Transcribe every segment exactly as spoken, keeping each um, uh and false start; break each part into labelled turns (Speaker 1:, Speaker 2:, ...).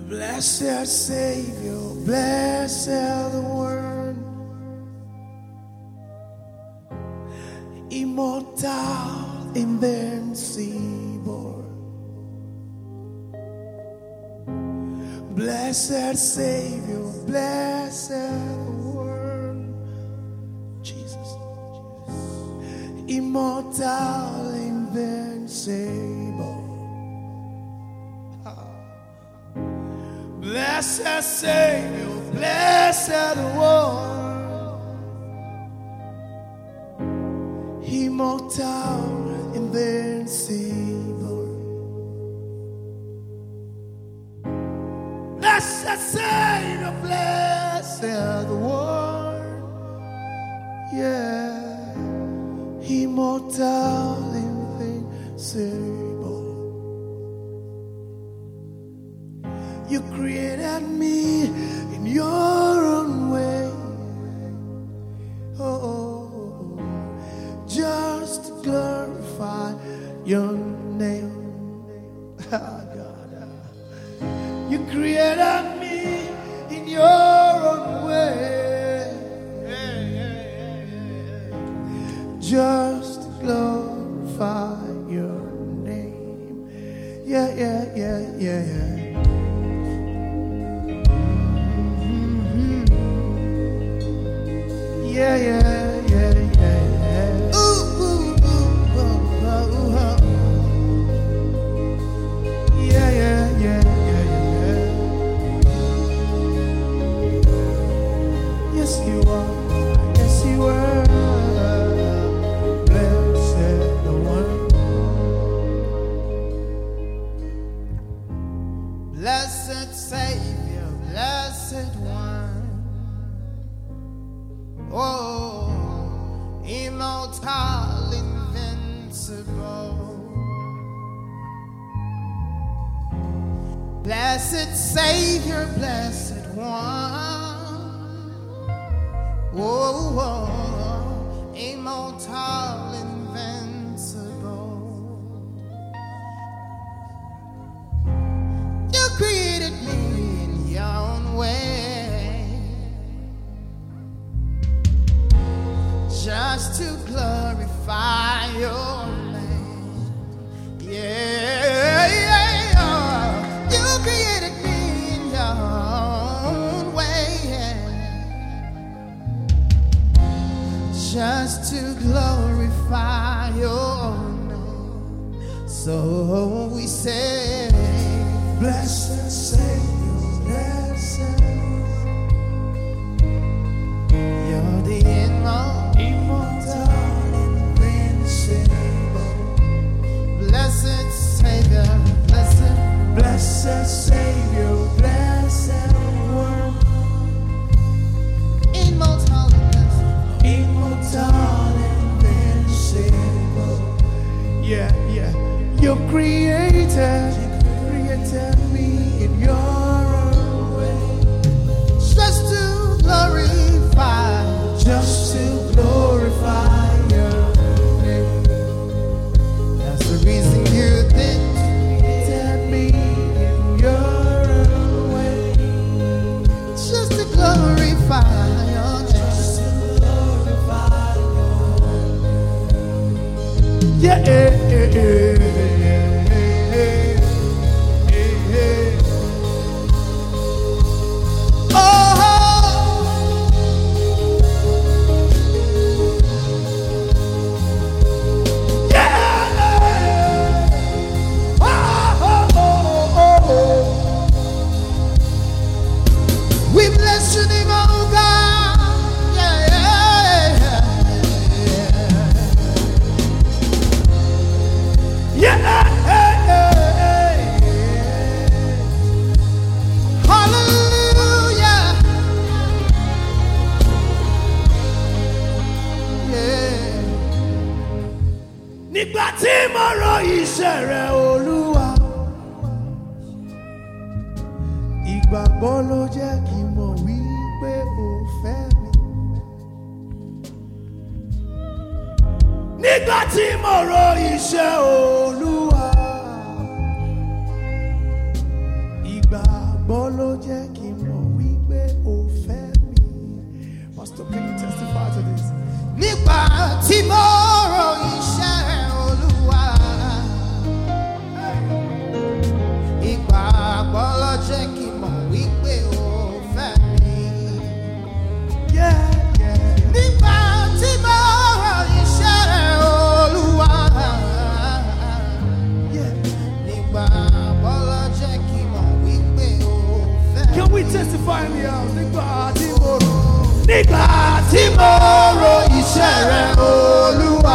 Speaker 1: Blessed Savior, blessed Word, immortal, invincible. Blessed Savior, blessed Word, Jesus, immortal, invincible. Blessed Savior, blessed Word, immortal, invincible. Blessed Savior, blessed Word, yeah, immortal, invincible. You created me in your own way, oh, just to glorify your name. God, you created me in your own way, just to glorify your name. Yeah, yeah, yeah, yeah, yeah. Yeah, yeah, yeah, yeah. Ooh, ooh, ooh, ooh, ooh, ooh. Yeah, yeah, yeah, yeah, yeah. Yes, you are. Yes, you are. Blessed the one. Blessed Savior, blessed one. Oh, immortal, invincible. Blessed Savior, blessed one. Oh, oh, immortal, invincible. You created me in your own way, just to glorify your name. Yeah, yeah, yeah. You created me in your own way, just to glorify your name. So we say, blessed Savior, blessed. You're the immortal, invincible. Blessed Savior, blessed, blessed Savior, blessed Word, immortal, immortal, invincible. Yeah, yeah. You created, you created me in your own way, just to glorify, just to glorify your name. That's the reason you did created me in your own way, just to glorify your name. Just to glorify your name. Yeah, yeah, yeah, yeah. Nígbà tí mo rò iṣẹ́ rẹ Olúwa, ìgbàgbọ́ ló jẹ́ kí n mọ̀ wípé o fẹ́ mi. Nígbà tí mo rò iṣẹ́ Olúwa, ìgbàgbọ́ mo rò iṣẹ́ Olúwa. Ìgbàgbọ́ ló jẹ́ kí n mọ̀ wípé o fẹ́ mi. Nígbà tí mo rò iṣẹ́ Olúwa. Nígbàgbọ́ ló jẹ́ kí n mọ̀ wípé o fẹ́ mi.
Speaker 2: Can we testify in the house? Nígbà tí mo rò.
Speaker 1: Nígbà tí mo rò iṣẹ́ rẹ Olúwa.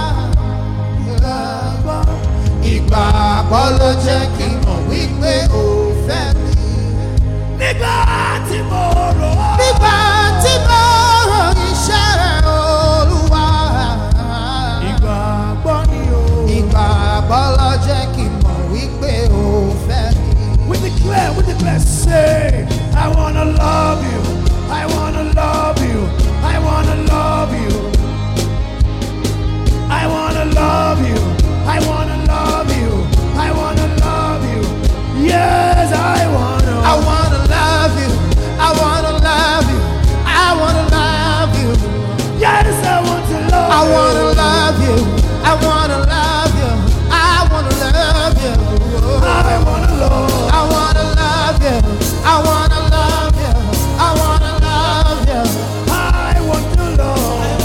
Speaker 1: Ìgbàgbọ́ ló jẹ́ kí n mọ̀ wípé o fẹ́ mi.
Speaker 2: Nígbà tí mo rò.
Speaker 1: Nígbà tí mo rò iṣẹ́ rẹ Olúwa.
Speaker 2: Ìgbàgbọ́ ni o.
Speaker 1: Ìgbàgbọ́ ló jẹ́ kí n mọ̀ wípé o fẹ́ mi.
Speaker 2: We declare, we declare, say, I wanna love you. I wanna love you. I wanna love you. I wanna love you. I wanna love you. I wanna love you. Yes, I wanna.
Speaker 1: I wanna love you. I wanna love you. I wanna love you.
Speaker 2: Yes, I want to love
Speaker 1: I
Speaker 2: you.
Speaker 1: wanna love you. I wanna love you. I wanna love you.
Speaker 2: I wanna love.
Speaker 1: I wanna love you. I wanna love you. I wanna love you.
Speaker 2: I want to love.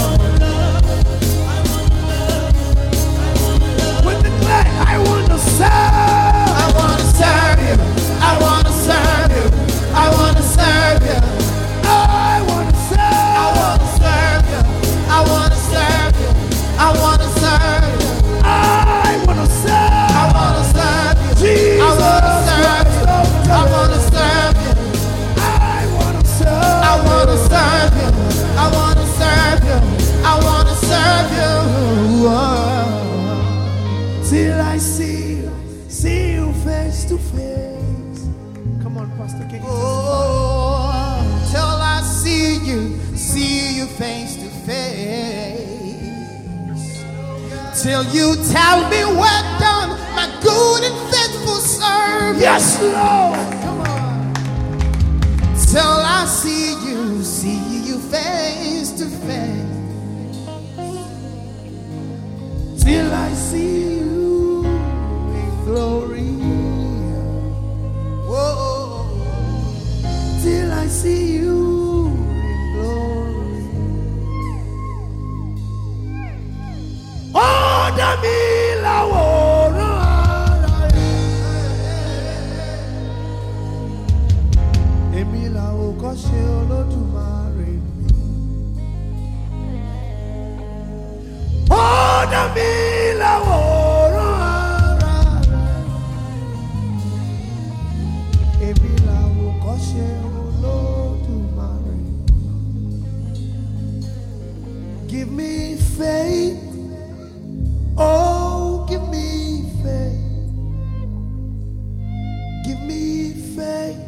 Speaker 2: We declare, I want to serve.
Speaker 1: I wanna serve you. I wanna serve you. I wanna serve you.
Speaker 2: I want to serve.
Speaker 1: I wanna serve you. I wanna serve you. I wanna serve you.
Speaker 2: I want to serve.
Speaker 1: I wanna serve you.
Speaker 2: Jesus
Speaker 1: I wanna serve you.
Speaker 2: Christ.
Speaker 1: I wanna serve you.
Speaker 2: I want to serve.
Speaker 1: I wanna serve you. I wanna serve you. I wanna serve you.
Speaker 2: Till I see you, see you face to face. Come on, Pastor King.
Speaker 1: Oh, till I see you, see you face to face. Till you tell me well done, my good and faithful servant.
Speaker 2: Yes, Lord.
Speaker 1: Come on. Till I see you, see you face to face.
Speaker 2: Till I see you in glory.
Speaker 1: Whoa.
Speaker 2: Till I see you in glory. Oh, da mi láwòrán ara rẹ̀. Èmi làwòkọ́ṣe Olódùmarè mi. Oh, da mi láwòrán ara rẹ̀. Èmi làwòkọ́ṣe Olódùmarè. Give me faith. Oh, give me faith. Give me faith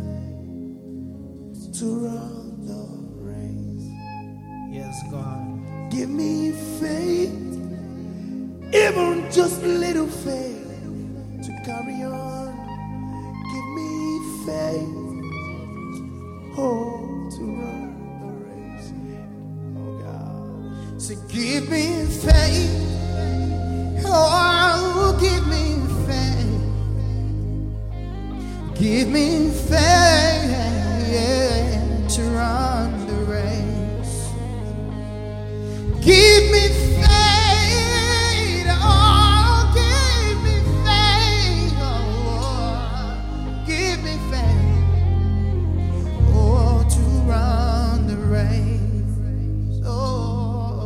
Speaker 2: to run the race.
Speaker 1: Yes, God.
Speaker 2: Give me faith, even just little faith to carry on. Give me faith, oh, to run the race. Oh God.
Speaker 1: So give me faith. Oh, give me faith. Give me faith to run the race. Give me faith. Oh, give me faith. Oh, give me faith. Oh, to run the race. Oh.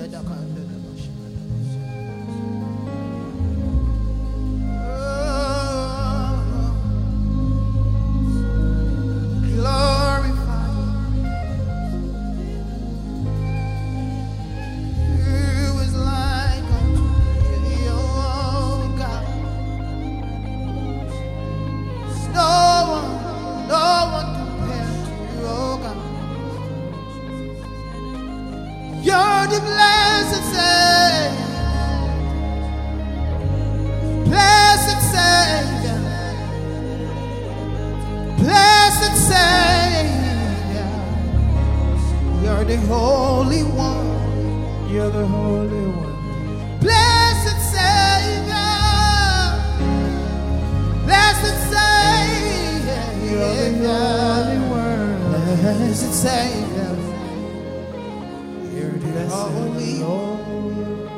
Speaker 1: You're the blessed Savior, blessed Savior, blessed Savior. You're the Holy One.
Speaker 2: You're the Holy One.
Speaker 1: Blessed Savior, blessed Savior.
Speaker 2: You're the Holy One.
Speaker 1: Blessed Savior. You're the Holy One.